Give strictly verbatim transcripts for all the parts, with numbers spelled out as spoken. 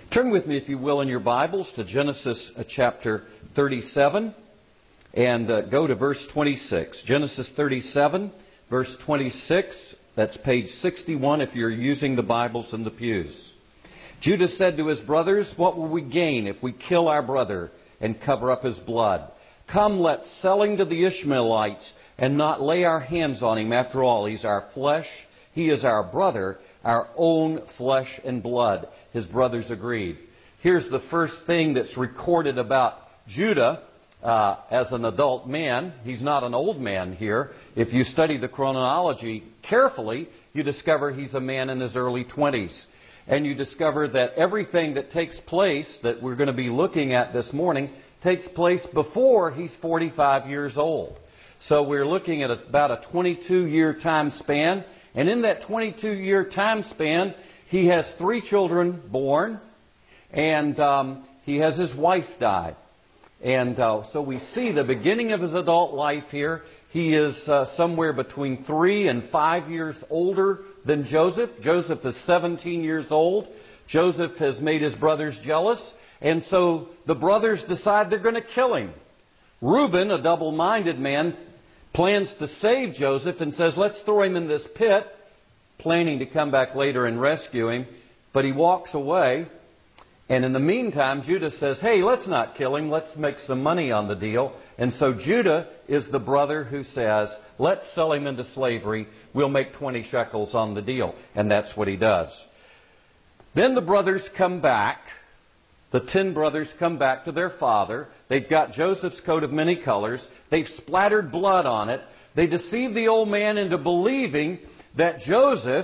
Turn with me, if you will, in your Bibles to Genesis uh, chapter thirty-seven and uh, go to verse twenty-six. Genesis thirty-seven, verse twenty-six. That's page sixty-one if you're using the Bibles in the pews. Judah said to his brothers, "What will we gain if we kill our brother and cover up his blood? Come, let's sell him to the Ishmaelites and not lay our hands on him. After all, he's our flesh. He is our brother, our own flesh and blood." His brothers agreed. Here's the first thing that's recorded about Judah uh, as an adult man. He's not an old man here. If you study the chronology carefully, you discover he's a man in his early twenties. And you discover that everything that takes place that we're going to be looking at this morning takes place before he's forty-five years old. So we're looking at about a twenty-two year time span. And in that twenty-two year time span, he has three children born, and um, he has his wife die. And uh, so we see the beginning of his adult life here. He is uh, somewhere between three and five years older than Joseph. Joseph is seventeen years old. Joseph has made his brothers jealous, and so the brothers decide they're going to kill him. Reuben, a double-minded man, plans to save Joseph and says, "Let's throw him in this pit," planning to come back later and rescue him. But he walks away. And in the meantime, Judah says, "Hey, let's not kill him. Let's make some money on the deal." And so Judah is the brother who says, "Let's sell him into slavery. We'll make twenty shekels on the deal." And that's what he does. Then the brothers come back. The ten brothers come back to their father. They've got Joseph's coat of many colors. They've splattered blood on it. They deceive the old man into believing that Joseph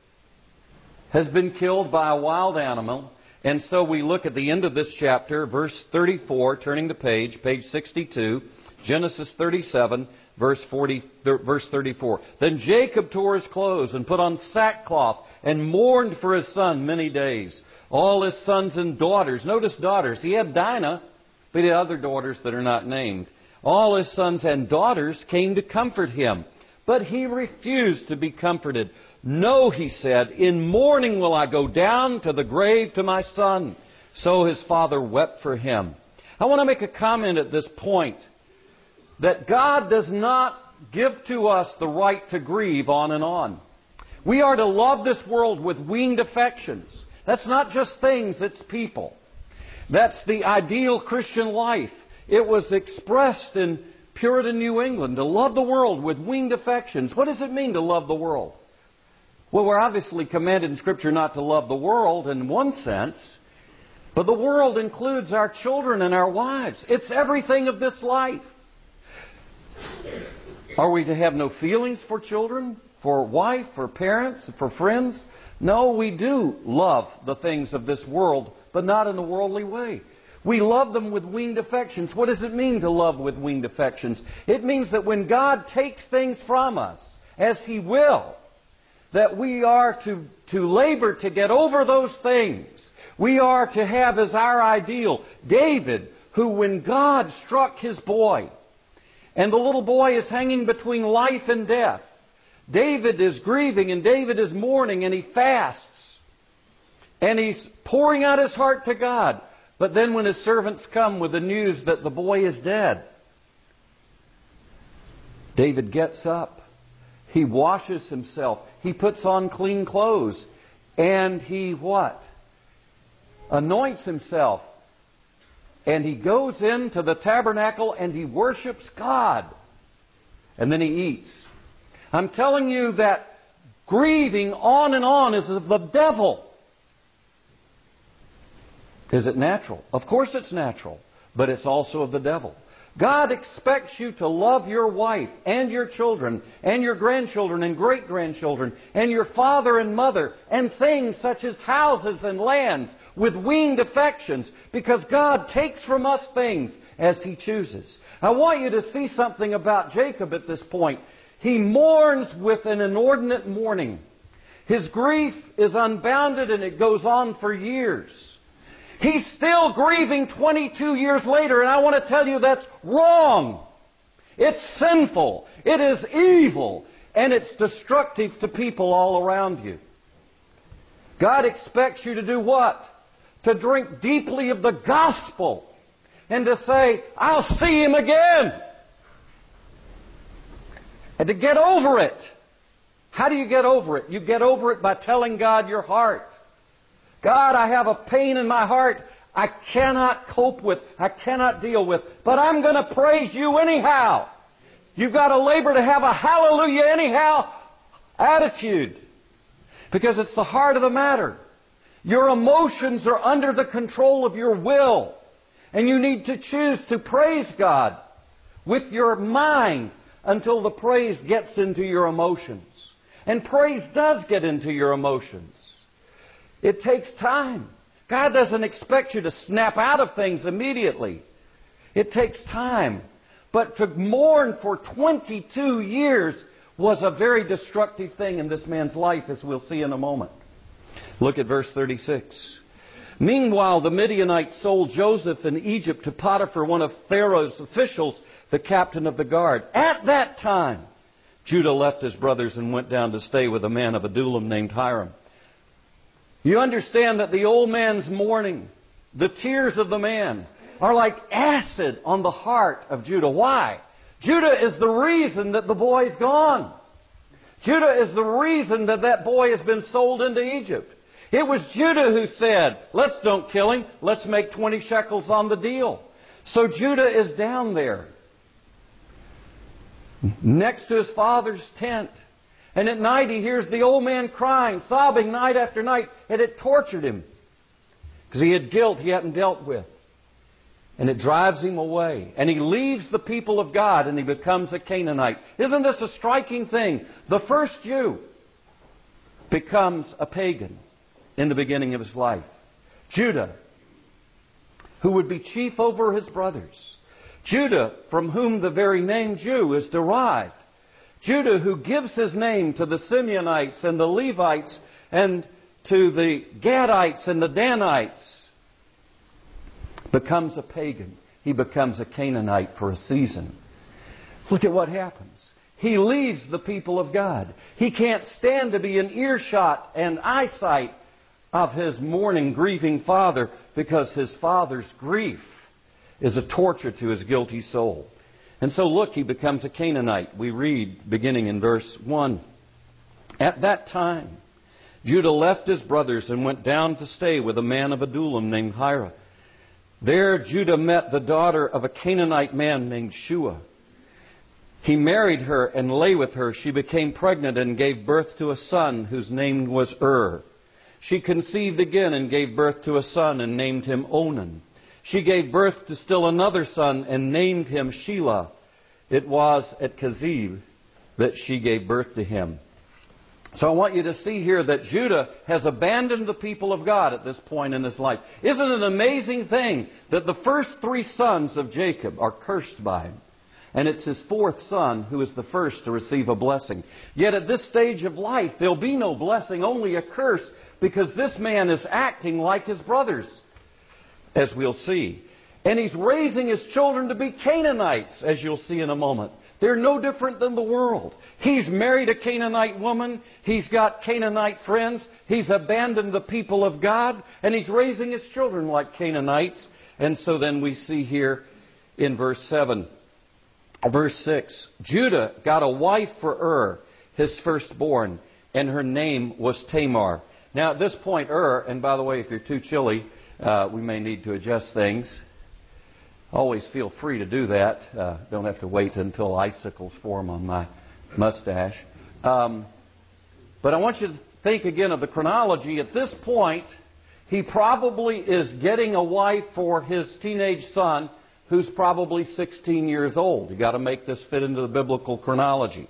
has been killed by a wild animal. And so we look at the end of this chapter, verse thirty-four, turning the page, page sixty-two, Genesis thirty-seven, verse forty, verse thirty-four. "Then Jacob tore his clothes and put on sackcloth and mourned for his son many days. All his sons and daughters," notice daughters, he had Dinah, but he had other daughters that are not named. "All his sons and daughters came to comfort him, but he refused to be comforted. 'No,' he said, 'in mourning will I go down to the grave to my son.' So his father wept for him." I want to make a comment at this point that God does not give to us the right to grieve on and on. We are to love this world with winged affections. That's not just things, it's people. That's the ideal Christian life. It was expressed in Puritan New England, to love the world with winged affections. What does it mean to love the world? Well, we're obviously commanded in Scripture not to love the world in one sense, but the world includes our children and our wives. It's everything of this life. Are we to have no feelings for children, for wife, for parents, for friends? No, we do love the things of this world, but not in a worldly way. We love them with winged affections. What does it mean to love with winged affections? It means that when God takes things from us, as He will, that we are to, to labor to get over those things. We are to have as our ideal David, who when God struck his boy, and the little boy is hanging between life and death, David is grieving and David is mourning and he fasts. And he's pouring out his heart to God. But then when his servants come with the news that the boy is dead, David gets up. He washes himself. He puts on clean clothes. And he what? Anoints himself. And he goes into the tabernacle and he worships God. And then he eats. I'm telling you that grieving on and on is of the devil. Is it natural? Of course it's natural, but it's also of the devil. God expects you to love your wife and your children and your grandchildren and great-grandchildren and your father and mother and things such as houses and lands with winged affections, because God takes from us things as He chooses. I want you to see something about Jacob at this point. He mourns with an inordinate mourning. His grief is unbounded and it goes on for years. He's still grieving twenty-two years later, and I want to tell you that's wrong. It's sinful. It is evil. And it's destructive to people all around you. God expects you to do what? to drink deeply of the gospel and to say, I'll see him again. And to get over it. How do you get over it? You get over it by telling God your heart. God, I have a pain in my heart I cannot cope with, I cannot deal with, but I'm going to praise you anyhow. You've got to labor to have a hallelujah anyhow attitude. Because it's the heart of the matter. Your emotions are under the control of your will. And you need to choose to praise God with your mind until the praise gets into your emotions. And praise does get into your emotions. It takes time. God doesn't expect you to snap out of things immediately. It takes time. But to mourn for twenty-two years was a very destructive thing in this man's life, as we'll see in a moment. Look at verse thirty-six. Meanwhile, the Midianites sold Joseph in Egypt to Potiphar, one of Pharaoh's officials, the captain of the guard. At that time, Judah left his brothers and went down to stay with a man of Adullam named Hiram. You understand that the old man's mourning, the tears of the man, are like acid on the heart of Judah. Why? Judah is the reason that the boy's gone. Judah is the reason that that boy has been sold into Egypt. It was Judah who said, let's don't kill him, let's make twenty shekels on the deal. So Judah is down there, next to his father's tent. And at night he hears the old man crying, sobbing night after night, and it tortured him. Because he had guilt he hadn't dealt with. And it drives him away. And he leaves the people of God and he becomes a Canaanite. Isn't this a striking thing? The first Jew becomes a pagan in the beginning of his life. Judah, who would be chief over his brothers. Judah, from whom the very name Jew is derived. Judah, who gives his name to the Simeonites and the Levites and to the Gadites and the Danites, becomes a pagan. He becomes a Canaanite for a season. Look at what happens. He leaves the people of God. He can't stand to be in earshot and eyesight of his mourning, grieving father, because his father's grief is a torture to his guilty soul. And so look, he becomes a Canaanite. We read, beginning in verse one. At that time, Judah left his brothers and went down to stay with a man of Adullam named Hira. There Judah met the daughter of a Canaanite man named Shua. He married her and lay with her. She became pregnant and gave birth to a son whose name was Ur. She conceived again and gave birth to a son and named him Onan. She gave birth to still another son and named him Shelah. It was at Kezib that she gave birth to him. So I want you to see here that Judah has abandoned the people of God at this point in his life. Isn't it an amazing thing that the first three sons of Jacob are cursed by him? And it's his fourth son who is the first to receive a blessing. Yet at this stage of life, there'll be no blessing, only a curse, because this man is acting like his brothers, as we'll see. And he's raising his children to be Canaanites, as you'll see in a moment. They're no different than the world. He's married a Canaanite woman. He's got Canaanite friends. He's abandoned the people of God. And he's raising his children like Canaanites. And so then we see here in verse seven, verse six, Judah got a wife for Ur, his firstborn, and her name was Tamar. Now at this point, Ur, and by the way, if you're too chilly, uh, we may need to adjust things. Always feel free to do that. Uh, don't have to wait until icicles form on my mustache. Um, but I want you to think again of the chronology. At this point, he probably is getting a wife for his teenage son, who's probably sixteen years old. You've got to make this fit into the biblical chronology.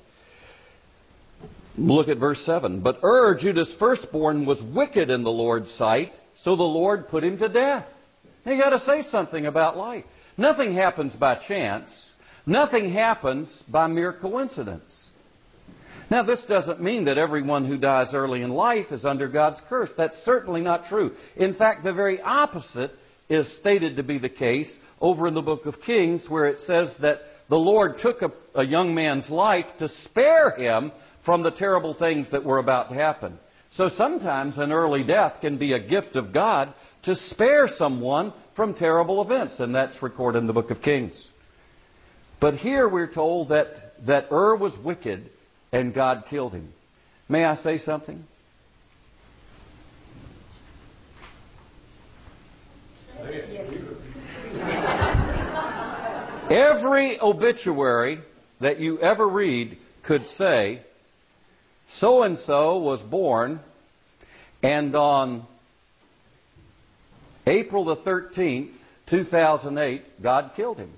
Look at verse seven. But Ur, Judah's firstborn, was wicked in the Lord's sight, so the Lord put him to death. Now you've got to say something about life. Nothing happens by chance. Nothing happens by mere coincidence. Now, this doesn't mean that everyone who dies early in life is under God's curse. That's certainly not true. In fact, the very opposite is stated to be the case over in the book of Kings, where it says that the Lord took a, a young man's life to spare him from the terrible things that were about to happen. So sometimes an early death can be a gift of God to spare someone from terrible events. And that's recorded in the book of Kings. But here we're told that, that Ur was wicked and God killed him. May I say something? Every obituary that you ever read could say, so-and-so was born, and on April the thirteenth, two thousand eight, God killed him.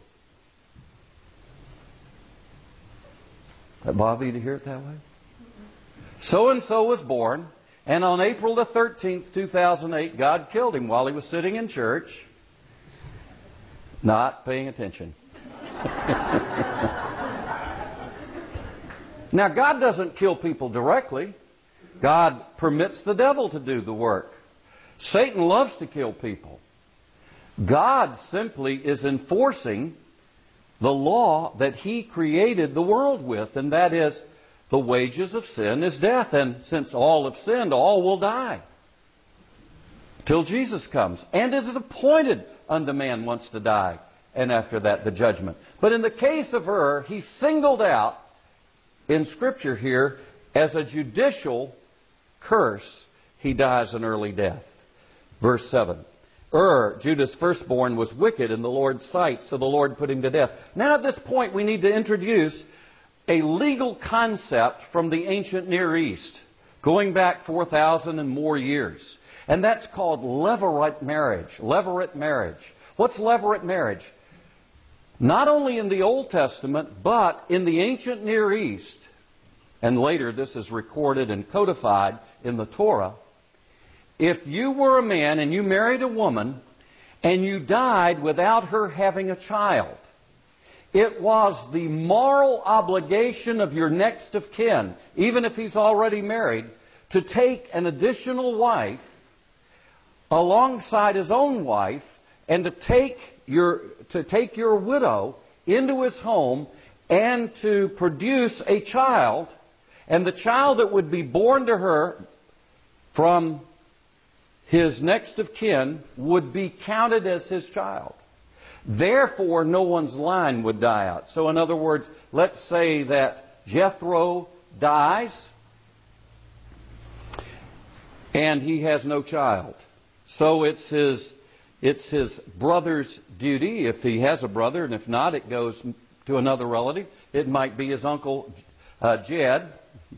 That bother you to hear it that way? So-and-so was born, and on April the thirteenth, two thousand eight, God killed him while he was sitting in church, not paying attention. Now, God doesn't kill people directly. God permits the devil to do the work. Satan loves to kill people. God simply is enforcing the law that He created the world with, and that is, the wages of sin is death. And since all have sinned, all will die till Jesus comes. And it is appointed unto man once to die, and after that the judgment. But in the case of Ur, he's singled out in Scripture here as a judicial curse. He dies an early death. Verse seven. Ur, Judah's firstborn, was wicked in the Lord's sight, so the Lord put him to death. Now at this point we need to introduce a legal concept from the ancient Near East, going back four thousand and more years. And that's called levirate marriage. Levirate marriage. What's levirate marriage? Not only in the Old Testament, but in the ancient Near East, and later this is recorded and codified in the Torah. If you were a man and you married a woman and you died without her having a child, it was the moral obligation of your next of kin, even if he's already married, to take an additional wife alongside his own wife and to take your to take your widow into his home and to produce a child, and the child that would be born to her from his next of kin would be counted as his child. Therefore, no one's line would die out. So in other words, let's say that Jethro dies and he has no child. So it's his it's his brother's duty, if he has a brother, and if not, it goes to another relative. It might be his uncle uh, Jed.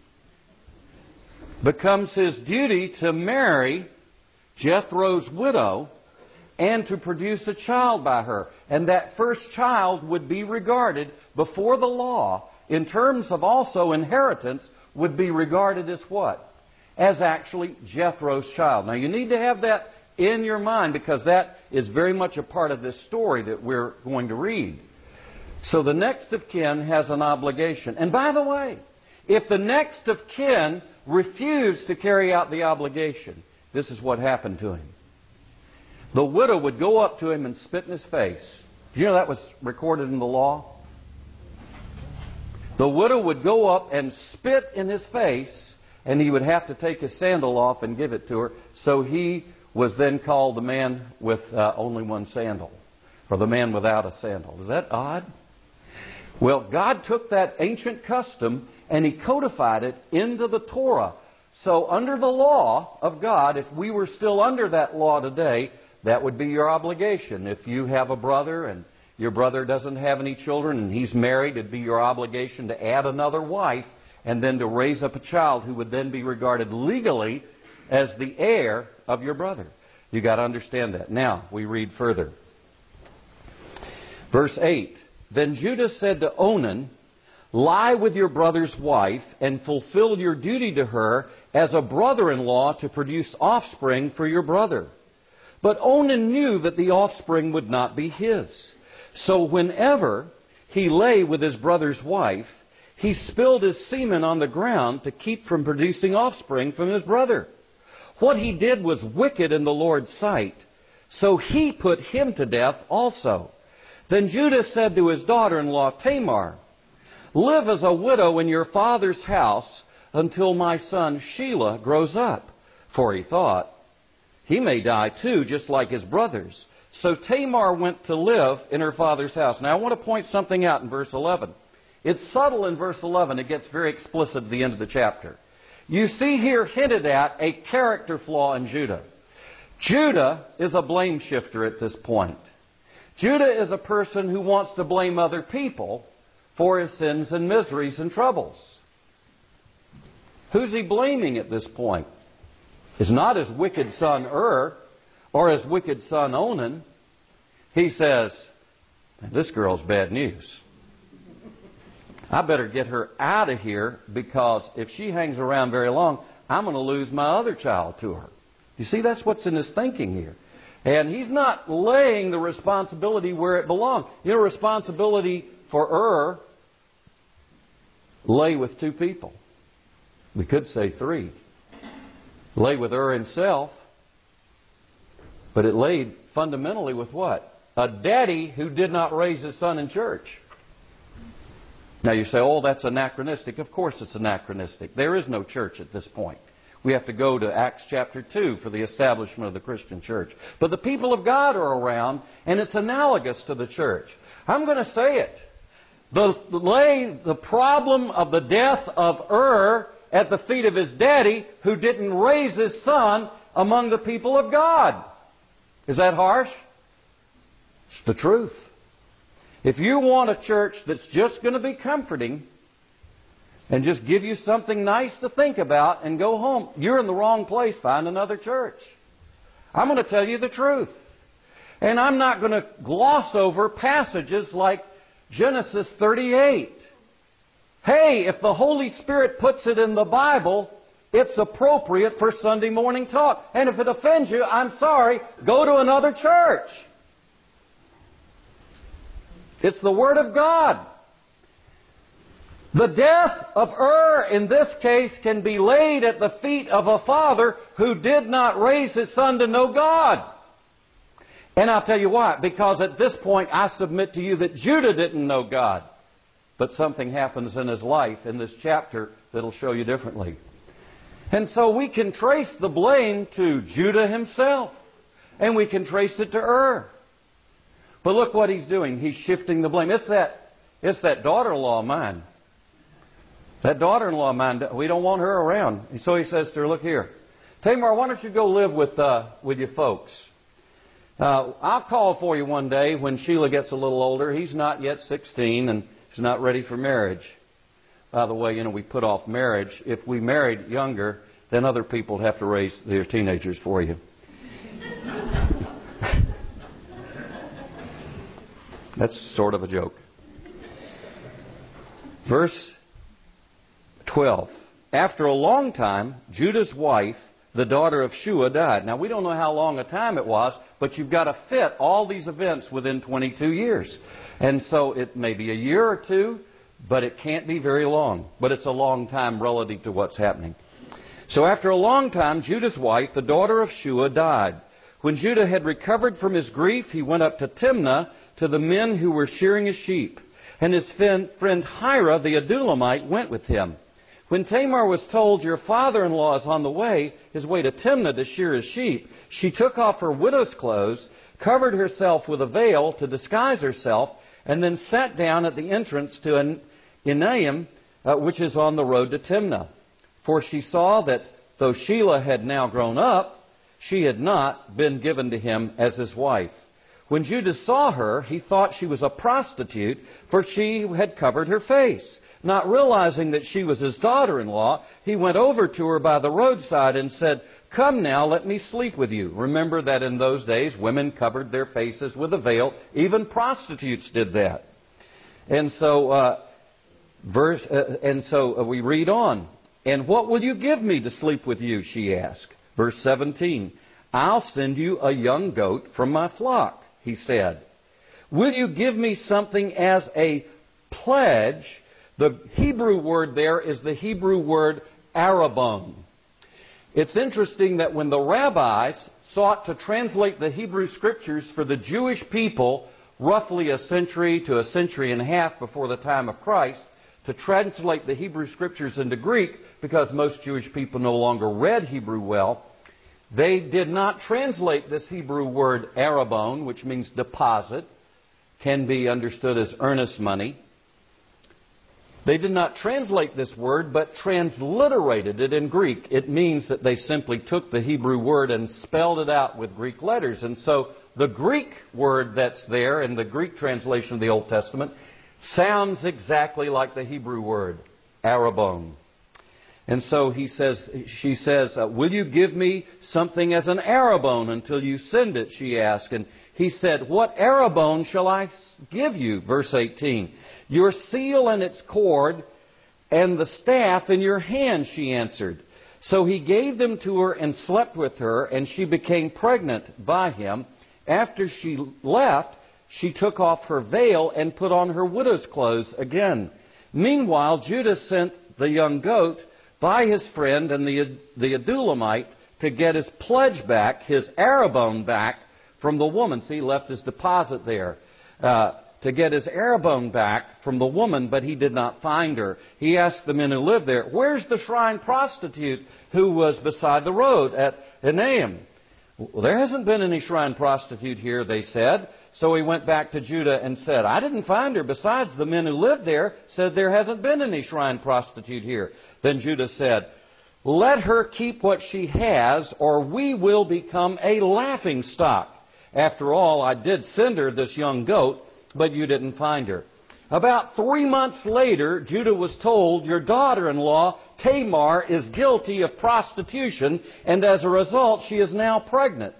Becomes his duty to marry Jethro's widow and to produce a child by her. And that first child would be regarded before the law, in terms of also inheritance, would be regarded as what? As actually Jethro's child. Now you need to have that in your mind, because that is very much a part of this story that we're going to read. So the next of kin has an obligation. And by the way, if the next of kin refused to carry out the obligation, this is what happened to him. The widow would go up to him and spit in his face. Did you know that was recorded in the law? The widow would go up and spit in his face, and he would have to take his sandal off and give it to her. So he was then called the man with uh, only one sandal, or the man without a sandal. Is that odd? Well, God took that ancient custom and He codified it into the Torah. So under the law of God, if we were still under that law today, that would be your obligation. If you have a brother and your brother doesn't have any children and he's married, it'd be your obligation to add another wife and then to raise up a child who would then be regarded legally as the heir of your brother. You got to understand that. Now, we read further. Verse eight. Then Judah said to Onan, lie with your brother's wife and fulfill your duty to her as a brother-in-law to produce offspring for your brother. But Onan knew that the offspring would not be his. So whenever he lay with his brother's wife, he spilled his semen on the ground to keep from producing offspring from his brother. What he did was wicked in the Lord's sight, so He put him to death also. Then Judah said to his daughter-in-law Tamar, live as a widow in your father's house until my son Shelah grows up. For he thought, He may die too, just like his brothers. So Tamar went to live in her father's house. Now I want to point something out in verse eleven. It's subtle in verse eleven. It gets very explicit at the end of the chapter. You see here hinted at a character flaw in Judah. Judah is a blame shifter at this point. Judah is a person who wants to blame other people for his sins and miseries and troubles. Who's he blaming at this point? It's not his wicked son Ur or his wicked son Onan. He says, this girl's bad news. I better get her out of here, because if she hangs around very long, I'm going to lose my other child to her. You see, that's what's in his thinking here. And he's not laying the responsibility where it belongs. You know, responsibility for Ur lay with two people. We could say three. Lay with Ur himself, but it laid fundamentally with what? A daddy who did not raise his son in church. Now you say, oh, that's anachronistic. Of course it's anachronistic. There is no church at this point. We have to go to Acts chapter two for the establishment of the Christian church. But the people of God are around, and it's analogous to the church. I'm going to say it. The, lay the problem of the death of Ur at the feet of his daddy, who didn't raise his son among the people of God. Is that harsh? It's the truth. If you want a church that's just going to be comforting and just give you something nice to think about and go home, you're in the wrong place. Find another church. I'm going to tell you the truth. And I'm not going to gloss over passages like Genesis thirty-eight. Hey, if the Holy Spirit puts it in the Bible, it's appropriate for Sunday morning talk. And if it offends you, I'm sorry, go to another church. It's the Word of God. The death of Ur, in this case, can be laid at the feet of a father who did not raise his son to know God. And I'll tell you why. Because at this point, I submit to you that Judah didn't know God. But something happens in his life in this chapter that'll show you differently. And so we can trace the blame to Judah himself. And we can trace it to Ur. But look what he's doing. He's shifting the blame. It's that, it's that daughter-in-law of mine. That daughter-in-law of mine, we don't want her around. And so he says to her, look here, Tamar, why don't you go live with, uh, with your folks? Uh, I'll call for you one day when Sheila gets a little older. He's not yet sixteen and he's not ready for marriage. By the way, you know, we put off marriage. If we married younger, then other people would have to raise their teenagers for you. That's sort of a joke. Verse twelve. After a long time, Judah's wife, the daughter of Shua, died. Now, we don't know how long a time it was, but you've got to fit all these events within twenty-two years. And so it may be a year or two, but it can't be very long. But it's a long time relative to what's happening. So after a long time, Judah's wife, the daughter of Shua, died. When Judah had recovered from his grief, he went up to Timnah to the men who were shearing his sheep. And his friend Hira the Adulamite went with him. When Tamar was told, your father-in-law is on the way, his way to Timnah to shear his sheep, she took off her widow's clothes, covered herself with a veil to disguise herself, and then sat down at the entrance to Enaim, uh, which is on the road to Timnah. For she saw that though Sheila had now grown up, she had not been given to him as his wife. When Judah saw her, he thought she was a prostitute, for she had covered her face. Not realizing that she was his daughter-in-law, he went over to her by the roadside and said, come now, let me sleep with you. Remember that in those days, women covered their faces with a veil. Even prostitutes did that. And so, uh, verse, uh, and so uh, we read on. And what will you give me to sleep with you? She asked. Verse seventeen. I'll send you a young goat from my flock, he said. Will you give me something as a pledge? The Hebrew word there is the Hebrew word arabon. It's interesting that when the rabbis sought to translate the Hebrew Scriptures for the Jewish people roughly a century to a century and a half before the time of Christ, to translate the Hebrew Scriptures into Greek, because most Jewish people no longer read Hebrew well, They did not translate this Hebrew word arabon, which means deposit, can be understood as earnest money. They did not translate this word, but transliterated it in Greek. It means that they simply took the Hebrew word and spelled it out with Greek letters. And so the Greek word that's there in the Greek translation of the Old Testament sounds exactly like the Hebrew word, arabon. And so he says, she says, uh, will you give me something as an arabon until you send it, she asked. And he said, what arabon shall I give you? Verse eighteen. Your seal and its cord and the staff in your hand, she answered. So he gave them to her and slept with her, and she became pregnant by him. After she left, she took off her veil and put on her widow's clothes again. Meanwhile, Judah sent the young goat by his friend and the, the Adulamite to get his pledge back, his arabon back from the woman. See, he left his deposit there. Uh, to get his arabon back from the woman, but he did not find her. He asked the men who lived there, where's the shrine prostitute who was beside the road at Enaim? Well, there hasn't been any shrine prostitute here, they said. So he went back to Judah and said, I didn't find her. Besides, the men who lived there said there hasn't been any shrine prostitute here. Then Judah said, let her keep what she has, or we will become a laughing stock. After all, I did send her this young goat, but you didn't find her. About three months later, Judah was told, your daughter-in-law, Tamar, is guilty of prostitution, and as a result, she is now pregnant.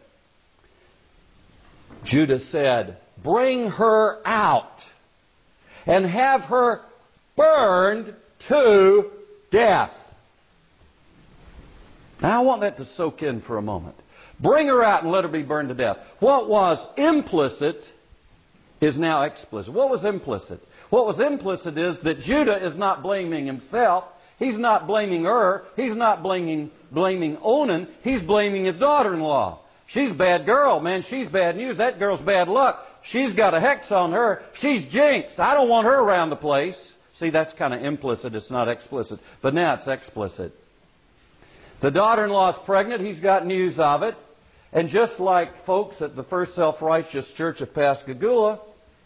Judah said, bring her out and have her burned to death. Now, I want that to soak in for a moment. Bring her out and let her be burned to death. What was implicit is now explicit. What was implicit? What was implicit is that Judah is not blaming himself. He's not blaming her. He's not blaming, blaming Onan. He's blaming his daughter-in-law. She's a bad girl, man. She's bad news. That girl's bad luck. She's got a hex on her. She's jinxed. I don't want her around the place. See, that's kind of implicit. It's not explicit. But now it's explicit. The daughter-in-law is pregnant. He's got news of it. And just like folks at the First Self-Righteous Church of Pascagoula,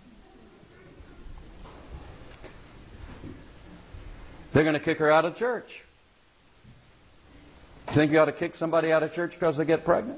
they're going to kick her out of church. You think you ought to kick somebody out of church because they get pregnant?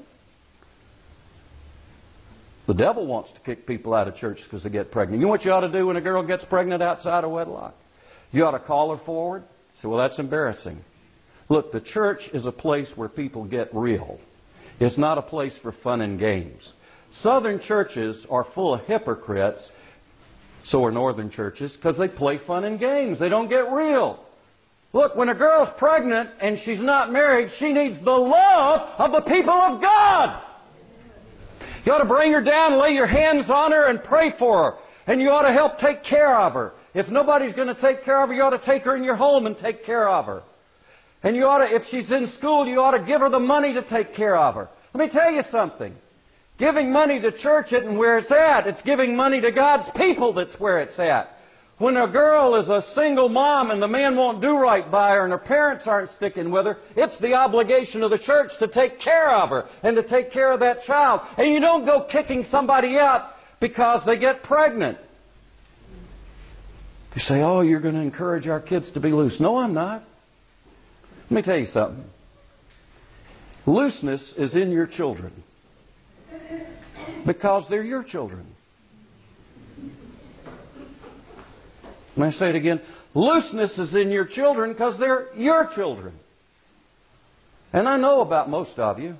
The devil wants to kick people out of church because they get pregnant. You know what you ought to do when a girl gets pregnant outside of wedlock? You ought to call her forward. Say, well, that's embarrassing. Look, the church is a place where people get real. It's not a place for fun and games. Southern churches are full of hypocrites, so are northern churches, because they play fun and games. They don't get real. Look, when a girl's pregnant and she's not married, she needs the love of the people of God. You ought to bring her down, lay your hands on her, and pray for her. And you ought to help take care of her. If nobody's going to take care of her, you ought to take her in your home and take care of her. And you ought to, if she's in school, you ought to give her the money to take care of her. Let me tell you something. Giving money to church isn't where it's at. It's giving money to God's people that's where it's at. When a girl is a single mom and the man won't do right by her and her parents aren't sticking with her, it's the obligation of the church to take care of her and to take care of that child. And you don't go kicking somebody out because they get pregnant. You say, oh, you're going to encourage our kids to be loose. No, I'm not. Let me tell you something. Looseness is in your children because they're your children. May I say it again? Looseness is in your children because they're your children. And I know about most of you.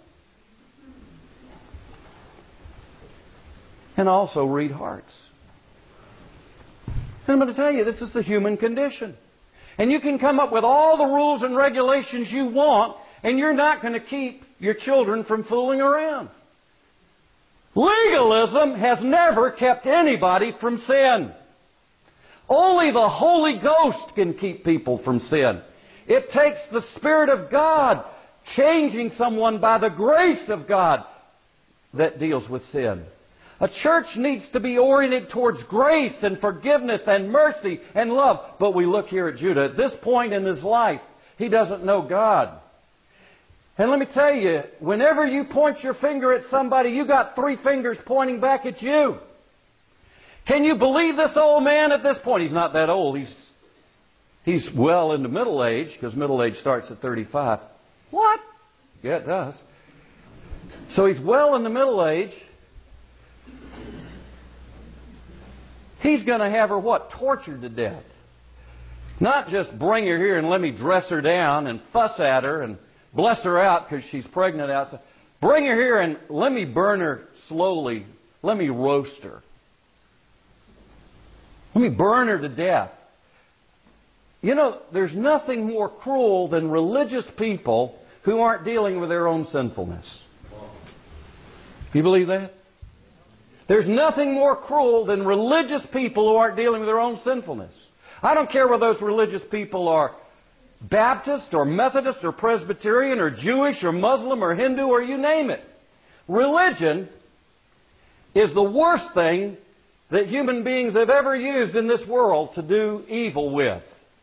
And I also read hearts. And I'm going to tell you, this is the human condition. And you can come up with all the rules and regulations you want, and you're not going to keep your children from fooling around. Legalism has never kept anybody from sin. Only the Holy Ghost can keep people from sin. It takes the Spirit of God changing someone by the grace of God that deals with sin. A church needs to be oriented towards grace and forgiveness and mercy and love. But we look here at Judah. At this point in his life, he doesn't know God. And let me tell you, whenever you point your finger at somebody, you got three fingers pointing back at you. Can you believe this old man at this point? He's not that old. He's, he's well into middle age, because middle age starts at thirty-five. What? Yeah, it does. So he's well in the middle age. He's going to have her what? Tortured to death. Not just bring her here and let me dress her down and fuss at her and bless her out because she's pregnant outside. Bring her here and let me burn her slowly. Let me roast her. Let me burn her to death. You know, there's nothing more cruel than religious people who aren't dealing with their own sinfulness. Do you believe that? There's nothing more cruel than religious people who aren't dealing with their own sinfulness. I don't care whether those religious people are Baptist or Methodist or Presbyterian or Jewish or Muslim or Hindu or you name it. Religion is the worst thing that human beings have ever used in this world to do evil with.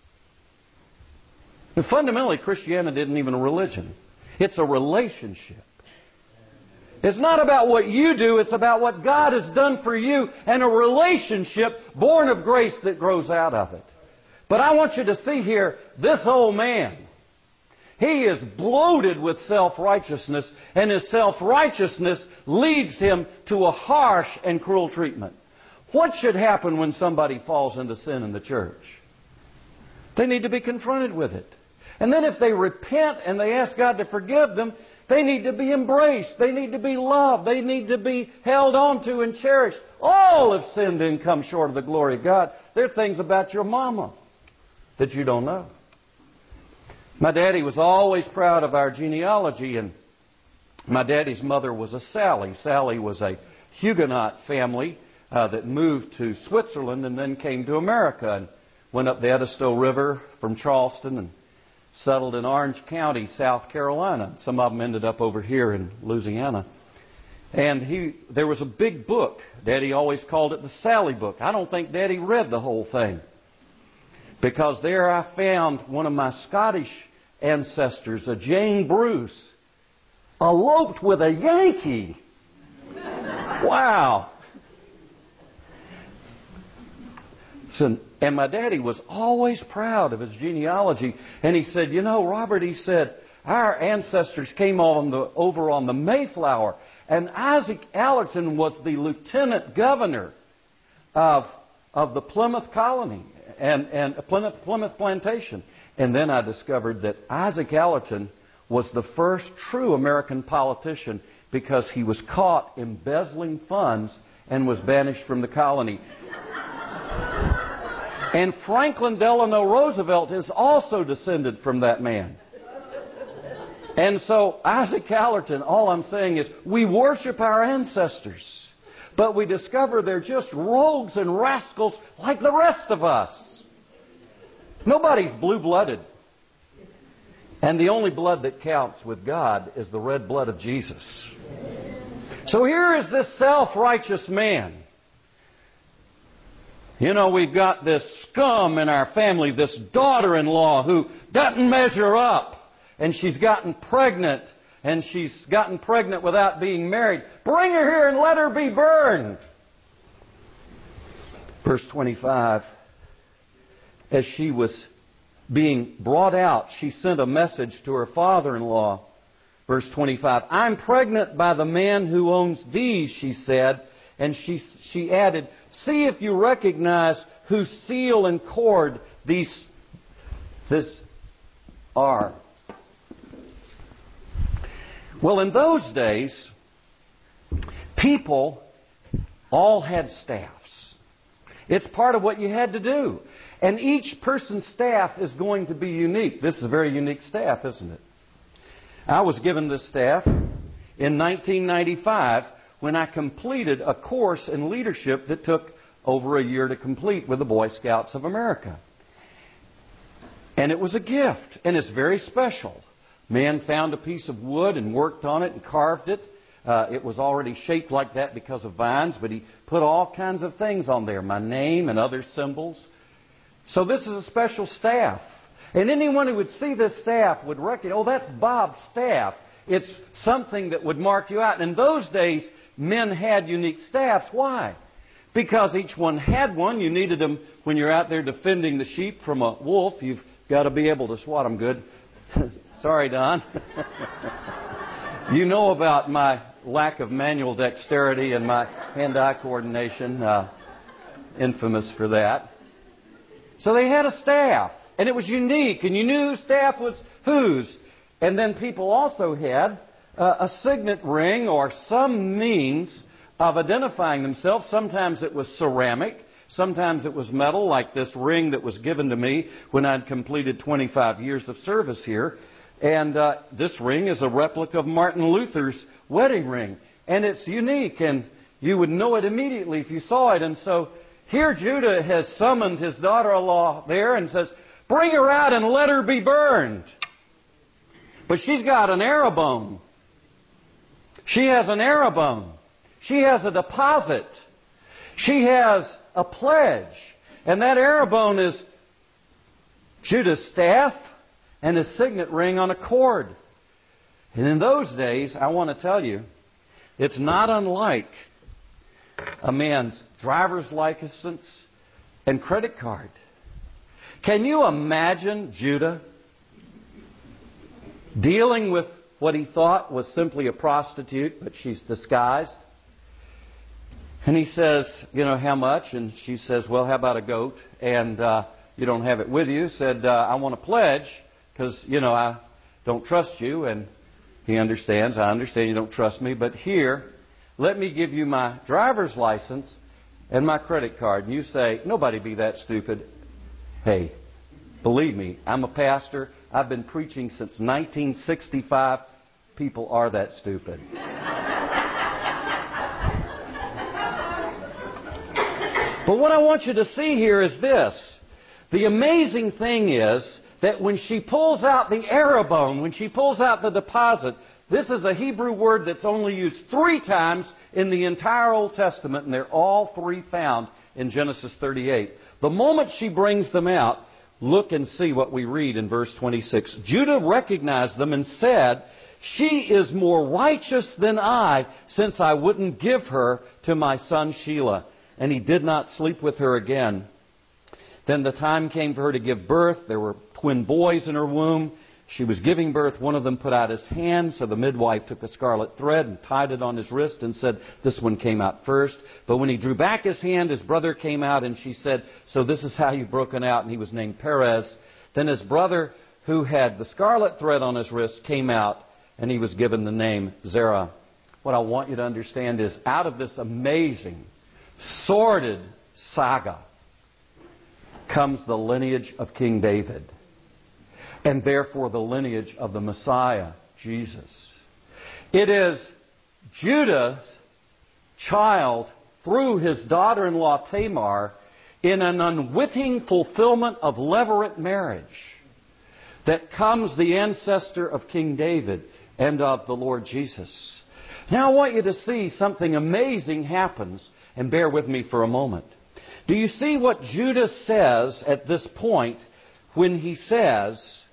And fundamentally, Christianity isn't even a religion. It's a relationship. It's not about what you do, it's about what God has done for you and a relationship born of grace that grows out of it. But I want you to see here, this old man, he is bloated with self-righteousness, and his self-righteousness leads him to a harsh and cruel treatment. What should happen when somebody falls into sin in the church? They need to be confronted with it. And then if they repent and they ask God to forgive them, they need to be embraced. They need to be loved. They need to be held on to and cherished. All have sinned and come short of the glory of God. There are things about your mama that you don't know. My daddy was always proud of our genealogy, and my daddy's mother was a Sally. Sally was a Huguenot family uh, that moved to Switzerland and then came to America and went up the Edisto River from Charleston and settled in Orange County, South Carolina. Some of them ended up over here in Louisiana. And he, there was a big book. Daddy always called it the Sally book. I don't think Daddy read the whole thing, because there I found one of my Scottish ancestors, a Jane Bruce, eloped with a Yankee. Wow. So, and my daddy was always proud of his genealogy. And he said, you know, Robert, he said, our ancestors came on the, over on the Mayflower. And Isaac Allerton was the lieutenant governor of, of the Plymouth colony and, and Plymouth, Plymouth plantation. And then I discovered that Isaac Allerton was the first true American politician, because he was caught embezzling funds and was banished from the colony. And Franklin Delano Roosevelt is also descended from that man. And so Isaac Allerton, all I'm saying is, we worship our ancestors, but we discover they're just rogues and rascals like the rest of us. Nobody's blue-blooded. And the only blood that counts with God is the red blood of Jesus. So here is this self-righteous man. You know, we've got this scum in our family, this daughter-in-law who doesn't measure up. And she's gotten pregnant. And she's gotten pregnant without being married. Bring her here and let her be burned. Verse twenty-five. As she was being brought out, she sent a message to her father-in-law. Verse twenty-five. I'm pregnant by the man who owns these, she said. And she, she added, see if you recognize whose seal and cord these this are. Well, in those days, people all had staffs. It's part of what you had to do. And each person's staff is going to be unique. This is a very unique staff, isn't it? I was given this staff in nineteen ninety-five when I completed a course in leadership that took over a year to complete with the Boy Scouts of America. And it was a gift, and it's very special. Man found a piece of wood and worked on it and carved it. Uh, it was already shaped like that because of vines, but he put all kinds of things on there, my name and other symbols. So this is a special staff. And anyone who would see this staff would recognize, oh, that's Bob's staff. It's something that would mark you out. And in those days, men had unique staffs. Why? Because each one had one. You needed them when you're out there defending the sheep from a wolf. You've got to be able to swat them good. Sorry, Don. You know about my lack of manual dexterity and my hand-eye coordination. Uh, infamous for that. So they had a staff. And it was unique. And you knew whose staff was whose. And then people also had uh, a signet ring or some means of identifying themselves. Sometimes it was ceramic. Sometimes it was metal, like this ring that was given to me when I'd completed twenty-five years of service here. And uh, this ring is a replica of Martin Luther's wedding ring. And it's unique, and you would know it immediately if you saw it. And so here Judah has summoned his daughter-in-law there and says, bring her out and let her be burned. But she's got an arrow bone. She has an arrow bone. She has a deposit. She has a pledge. And that arrow bone is Judah's staff and his signet ring on a cord. And in those days, I want to tell you, it's not unlike a man's driver's license and credit card. Can you imagine Judah dealing with what he thought was simply a prostitute, but she's disguised? And he says, you know, how much? And she says, well, how about a goat? And uh, you don't have it with you. Said, uh, I want a pledge because, you know, I don't trust you. And he understands. I understand you don't trust me. But here, let me give you my driver's license and my credit card. And you say, nobody be that stupid. Hey, believe me, I'm a pastor. I've been preaching since nineteen sixty-five. People are that stupid. But what I want you to see here is this. The amazing thing is that when she pulls out the arrow bone, when she pulls out the deposit, this is a Hebrew word that's only used three times in the entire Old Testament, and they're all three found in Genesis thirty-eight. The moment she brings them out, look and see what we read in verse twenty-six. Judah recognized them and said, she is more righteous than I, since I wouldn't give her to my son Shelah. And he did not sleep with her again. Then the time came for her to give birth. There were twin boys in her womb. She was giving birth. One of them put out his hand. So the midwife took a scarlet thread and tied it on his wrist and said, this one came out first. But when he drew back his hand, his brother came out, and she said, so this is how you've broken out. And he was named Perez. Then his brother, who had the scarlet thread on his wrist, came out, and he was given the name Zerah. What I want you to understand is, out of this amazing, sordid saga comes the lineage of King David, and therefore the lineage of the Messiah, Jesus. It is Judah's child through his daughter-in-law Tamar in an unwitting fulfillment of levirate marriage that comes the ancestor of King David and of the Lord Jesus. Now I want you to see something amazing happens. And bear with me for a moment. Do you see what Judah says at this point when he says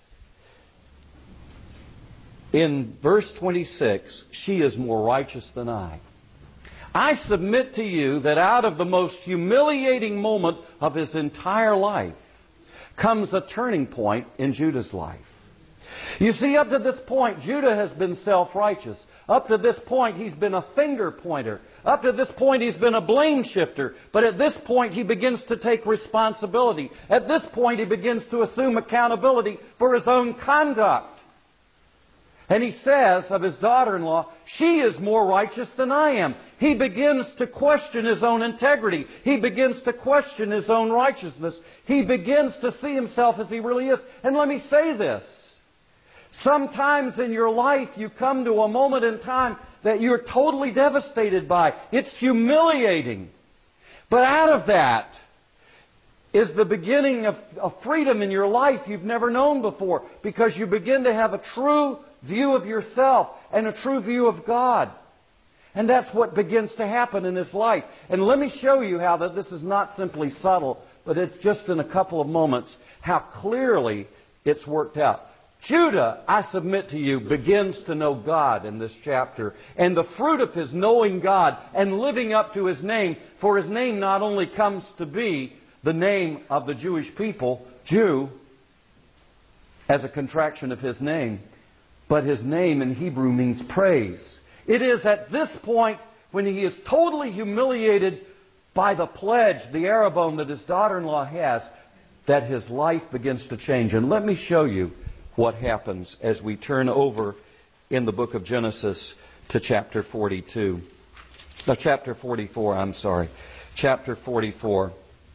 in verse twenty-six, she is more righteous than I? I submit to you that out of the most humiliating moment of his entire life comes a turning point in Judah's life. You see, up to this point, Judah has been self-righteous. Up to this point, he's been a finger pointer. Up to this point, he's been a blame shifter. But at this point, he begins to take responsibility. At this point, he begins to assume accountability for his own conduct. And he says of his daughter-in-law, she is more righteous than I am. He begins to question his own integrity. He begins to question his own righteousness. He begins to see himself as he really is. And let me say this. Sometimes in your life you come to a moment in time that you're totally devastated by. It's humiliating. But out of that is the beginning of a freedom in your life you've never known before, because you begin to have a true view of yourself and a true view of God. And that's what begins to happen in his life. And let me show you how that this is not simply subtle, but it's just in a couple of moments how clearly it's worked out. Judah, I submit to you, begins to know God in this chapter. And the fruit of his knowing God and living up to his name, for his name not only comes to be the name of the Jewish people, Jew, as a contraction of his name, but his name in Hebrew means praise. It is at this point when he is totally humiliated by the pledge, the arabon that his daughter-in-law has, that his life begins to change. And let me show you what happens as we turn over in the book of Genesis to chapter forty-two. No, chapter forty-four, I'm sorry. Chapter forty-four.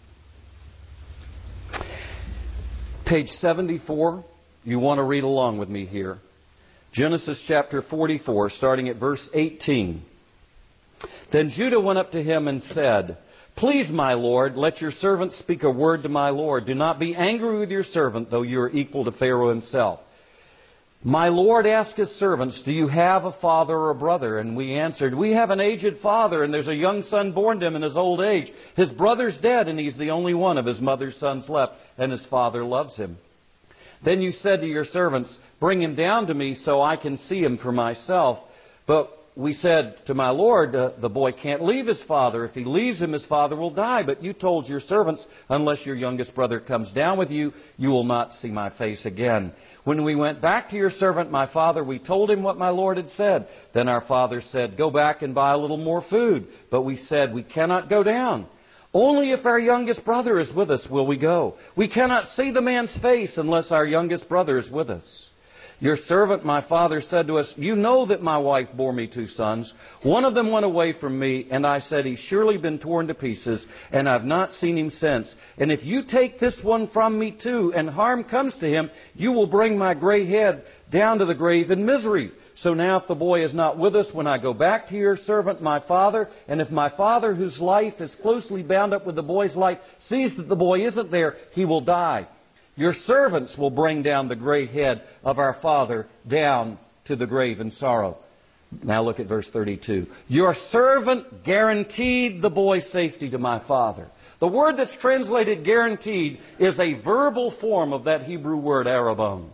Page seventy-four. You want to read along with me here. Genesis chapter forty-four, starting at verse eighteen. Then Judah went up to him and said, Please, my Lord, let your servant speak a word to my Lord. Do not be angry with your servant, though you are equal to Pharaoh himself. My Lord asked his servants, Do you have a father or a brother? And we answered, We have an aged father, and there's a young son born to him in his old age. His brother's dead, and he's the only one of his mother's sons left, and his father loves him. Then you said to your servants, Bring him down to me so I can see him for myself. But we said to my Lord, uh, the boy can't leave his father. If he leaves him, his father will die. But you told your servants, unless your youngest brother comes down with you, you will not see my face again. When we went back to your servant, my father, we told him what my Lord had said. Then our father said, Go back and buy a little more food. But we said, We cannot go down. Only if our youngest brother is with us will we go. We cannot see the man's face unless our youngest brother is with us. Your servant, my father, said to us, You know that my wife bore me two sons. One of them went away from me, and I said, He's surely been torn to pieces, and I've not seen him since. And if you take this one from me too, and harm comes to him, you will bring my gray head down to the grave in misery. So now if the boy is not with us when I go back to your servant, my father, and if my father, whose life is closely bound up with the boy's life, sees that the boy isn't there, he will die. Your servants will bring down the gray head of our father down to the grave in sorrow. Now look at verse thirty-two. Your servant guaranteed the boy's safety to my father. The word that's translated guaranteed is a verbal form of that Hebrew word arabon.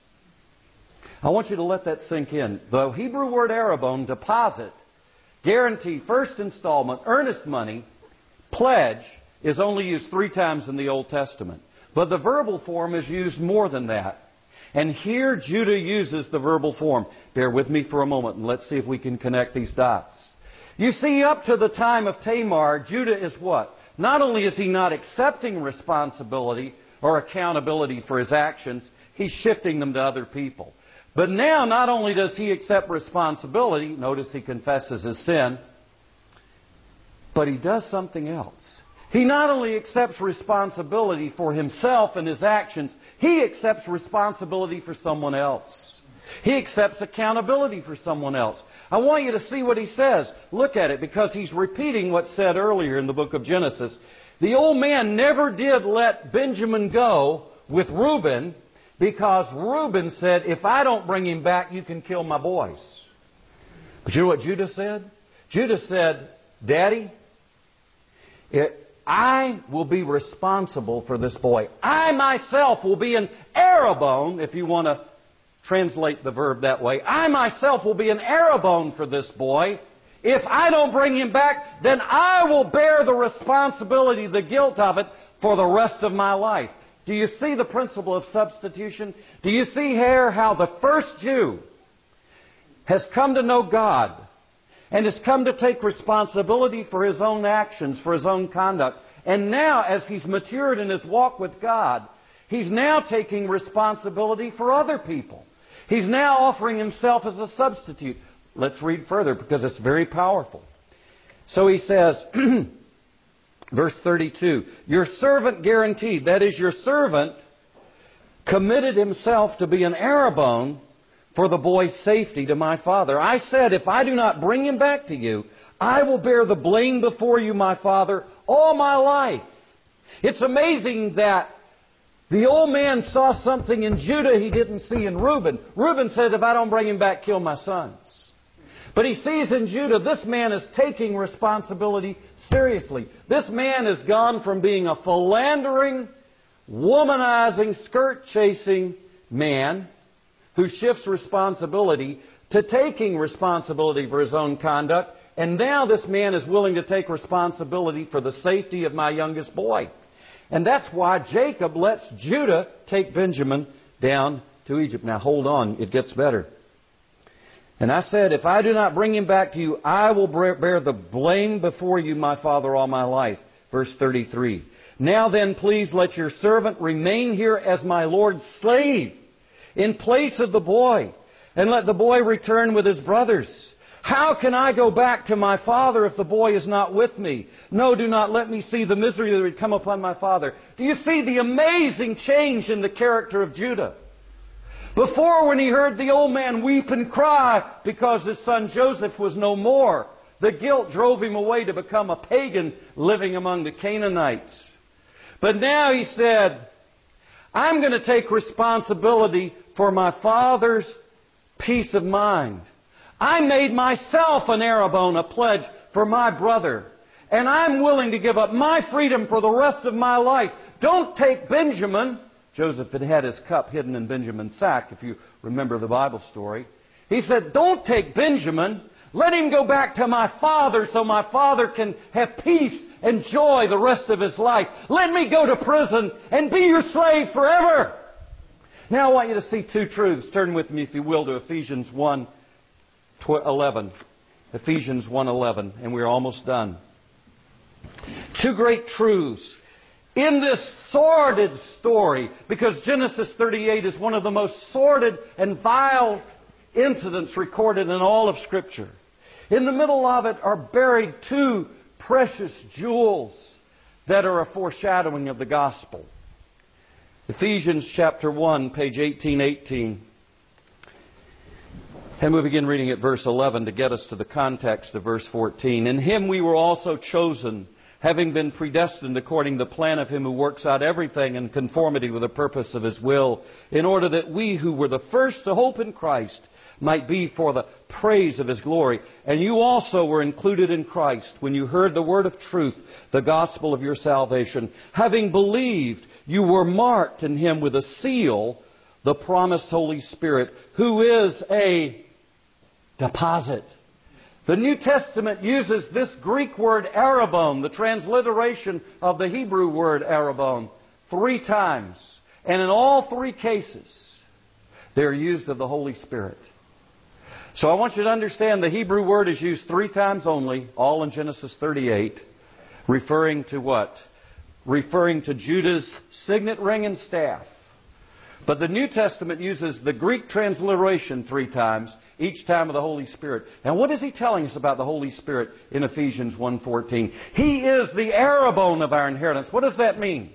I want you to let that sink in. The Hebrew word arabon, deposit, guarantee, first installment, earnest money, pledge, is only used three times in the Old Testament. But the verbal form is used more than that. And here Judah uses the verbal form. Bear with me for a moment and let's see if we can connect these dots. You see, up to the time of Tamar, Judah is what? Not only is he not accepting responsibility or accountability for his actions, he's shifting them to other people. But now, not only does he accept responsibility, notice he confesses his sin, but he does something else. He not only accepts responsibility for himself and his actions, he accepts responsibility for someone else. He accepts accountability for someone else. I want you to see what he says. Look at it, because he's repeating what's said earlier in the book of Genesis. The old man never did let Benjamin go with Reuben, because Reuben said, if I don't bring him back, you can kill my boys. But you know what Judah said? Judah said, Daddy, it, I will be responsible for this boy. I myself will be an arabon, if you want to translate the verb that way. I myself will be an arabon for this boy. If I don't bring him back, then I will bear the responsibility, the guilt of it, for the rest of my life. Do you see the principle of substitution? Do you see here how the first Jew has come to know God and has come to take responsibility for his own actions, for his own conduct? And now, as he's matured in his walk with God, he's now taking responsibility for other people. He's now offering himself as a substitute. Let's read further, because it's very powerful. So he says, verse thirty-two, your servant guaranteed, that is, your servant committed himself to be an arabon for the boy's safety to my father. I said, if I do not bring him back to you, I will bear the blame before you, my father, all my life. It's amazing that the old man saw something in Judah he didn't see in Reuben. Reuben said, if I don't bring him back, kill my sons. But he sees in Judah, this man is taking responsibility seriously. This man has gone from being a philandering, womanizing, skirt-chasing man who shifts responsibility to taking responsibility for his own conduct. And now this man is willing to take responsibility for the safety of my youngest boy. And that's why Jacob lets Judah take Benjamin down to Egypt. Now hold on, it gets better. And I said, if I do not bring him back to you, I will bear the blame before you, my father, all my life. Verse thirty-three. Now then, please let your servant remain here as my Lord's slave in place of the boy, and let the boy return with his brothers. How can I go back to my father if the boy is not with me? No, do not let me see the misery that would come upon my father. Do you see the amazing change in the character of Judah? Before, when he heard the old man weep and cry because his son Joseph was no more, the guilt drove him away to become a pagan living among the Canaanites. But now he said, I'm going to take responsibility for my father's peace of mind. I made myself an arrabon, a pledge for my brother. And I'm willing to give up my freedom for the rest of my life. Don't take Benjamin. Joseph had had his cup hidden in Benjamin's sack, if you remember the Bible story. He said, don't take Benjamin. Let him go back to my father so my father can have peace and joy the rest of his life. Let me go to prison and be your slave forever. Now I want you to see two truths. Turn with me, if you will, to Ephesians one eleven. Ephesians one eleven, and we're almost done. Two great truths in this sordid story, because Genesis thirty-eight is one of the most sordid and vile incidents recorded in all of Scripture. In the middle of it are buried two precious jewels that are a foreshadowing of the gospel. Ephesians chapter one, page eighteen eighteen. And we begin reading at verse eleven to get us to the context of verse fourteen. In Him we were also chosen, having been predestined according to the plan of Him who works out everything in conformity with the purpose of His will, in order that we who were the first to hope in Christ might be for the praise of His glory. And you also were included in Christ when you heard the word of truth, the gospel of your salvation. Having believed, you were marked in Him with a seal, the promised Holy Spirit, who is a deposit. The New Testament uses this Greek word arabon, the transliteration of the Hebrew word arabon, three times. And in all three cases, they're used of the Holy Spirit. So I want you to understand the Hebrew word is used three times only, all in Genesis thirty-eight, referring to what? Referring to Judah's signet ring and staff. But the New Testament uses the Greek transliteration three times, each time of the Holy Spirit. And what is he telling us about the Holy Spirit in Ephesians one fourteen? He is the arabon of our inheritance. What does that mean?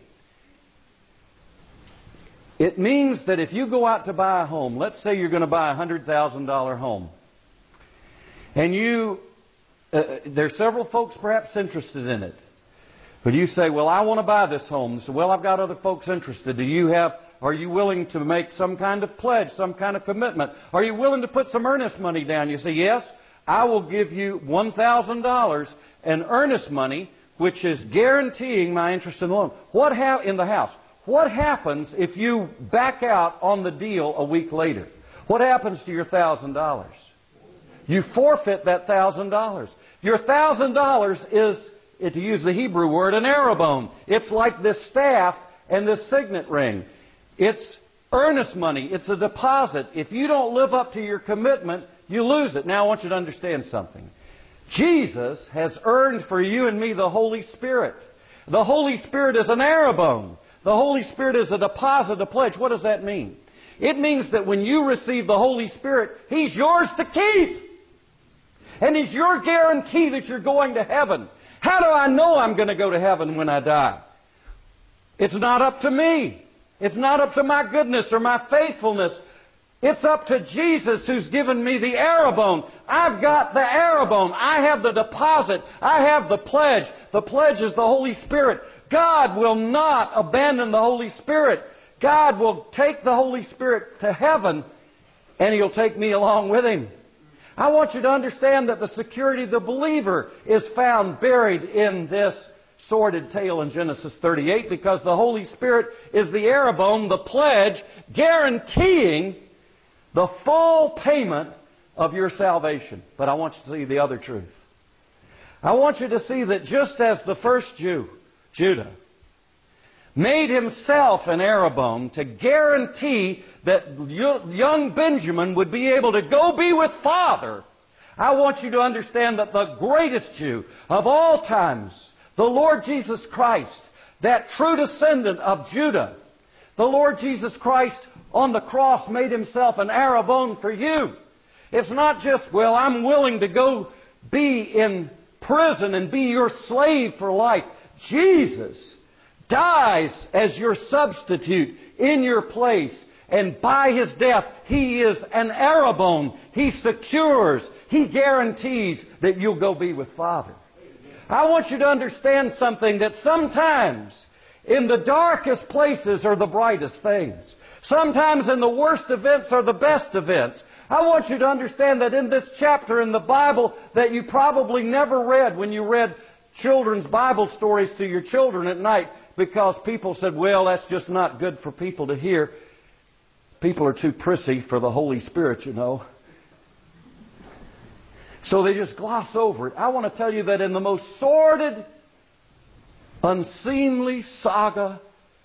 It means that if you go out to buy a home, let's say you're going to buy a one hundred thousand dollars home, and you, uh, there are several folks perhaps interested in it, but you say, well, I want to buy this home. So, well, I've got other folks interested. Do you have, are you willing to make some kind of pledge, some kind of commitment? Are you willing to put some earnest money down? You say, yes, I will give you one thousand dollars in earnest money, which is guaranteeing my interest in the loan. What ha- in the house? What happens if you back out on the deal a week later? What happens to your one thousand dollars? You forfeit that one thousand dollars. Your one thousand dollars is, to use the Hebrew word, an arabon. It's like this staff and this signet ring. It's earnest money. It's a deposit. If you don't live up to your commitment, you lose it. Now I want you to understand something. Jesus has earned for you and me the Holy Spirit. The Holy Spirit is an arabon. The Holy Spirit is a deposit, a pledge. What does that mean? It means that when you receive the Holy Spirit, He's yours to keep. And He's your guarantee that you're going to heaven. How do I know I'm going to go to heaven when I die? It's not up to me. It's not up to my goodness or my faithfulness. It's up to Jesus who's given me the arabon. I've got the arabon. I have the deposit. I have the pledge. The pledge is the Holy Spirit. God will not abandon the Holy Spirit. God will take the Holy Spirit to heaven, and He'll take me along with Him. I want you to understand that the security of the believer is found buried in this sordid tale in Genesis thirty-eight, because the Holy Spirit is the arrabon, the pledge, guaranteeing the full payment of your salvation. But I want you to see the other truth. I want you to see that just as the first Jew, Judah, made himself an arrabon to guarantee that young Benjamin would be able to go be with Father, I want you to understand that the greatest Jew of all times, the Lord Jesus Christ, that true descendant of Judah, the Lord Jesus Christ on the cross made himself an arrabon for you. It's not just, well, I'm willing to go be in prison and be your slave for life. Jesus dies as your substitute in your place. And by His death, He is an arrabon. He secures, He guarantees that you'll go be with Father. I want you to understand something, that sometimes in the darkest places are the brightest things. Sometimes in the worst events are the best events. I want you to understand that in this chapter in the Bible that you probably never read when you read children's Bible stories to your children at night, because people said, well, that's just not good for people to hear. People are too prissy for the Holy Spirit, you know. So they just gloss over it. I want to tell you that in the most sordid, unseemly saga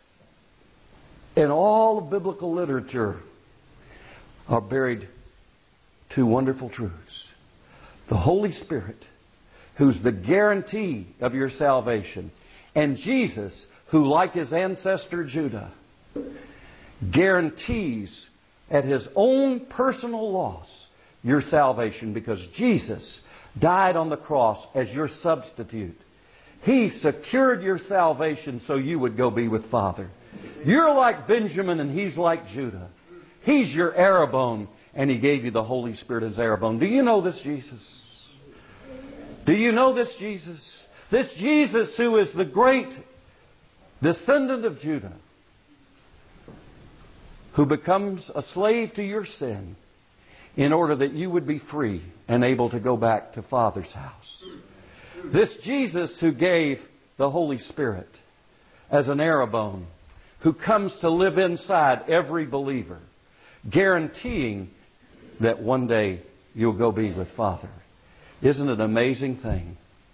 in all of biblical literature are buried two wonderful truths. The Holy Spirit, who's the guarantee of your salvation, and Jesus, who, like his ancestor Judah, guarantees at His own personal loss your salvation, because Jesus died on the cross as your substitute. He secured your salvation so you would go be with Father. You're like Benjamin and he's like Judah. He's your arrabon, and He gave you the Holy Spirit as arrabon. Do you know this Jesus? Do you know this Jesus? This Jesus who is the great descendant of Judah, who becomes a slave to your sin in order that you would be free and able to go back to Father's house. This Jesus who gave the Holy Spirit as an arrabon, who comes to live inside every believer, guaranteeing that one day you'll go be with Father. Isn't it an amazing thing?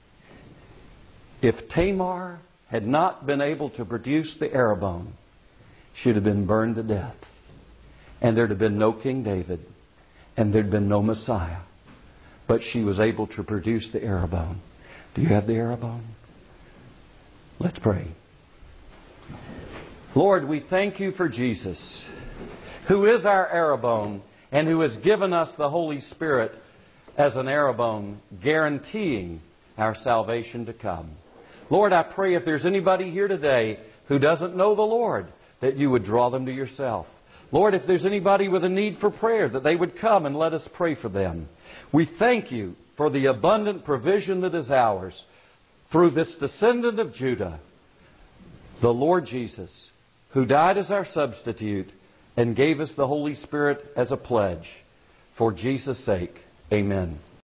If Tamar had not been able to produce the arrabon, she'd have been burned to death. And there'd have been no King David. And there'd been no Messiah. But she was able to produce the arrabon. Do you have the arrabon? Let's pray. Lord, we thank You for Jesus, who is our arrabon, and who has given us the Holy Spirit as an arrabon, guaranteeing our salvation to come. Lord, I pray if there's anybody here today who doesn't know the Lord, that You would draw them to Yourself. Lord, if there's anybody with a need for prayer, that they would come and let us pray for them. We thank You for the abundant provision that is ours through this descendant of Judah, the Lord Jesus, who died as our substitute and gave us the Holy Spirit as a pledge. For Jesus' sake, amen.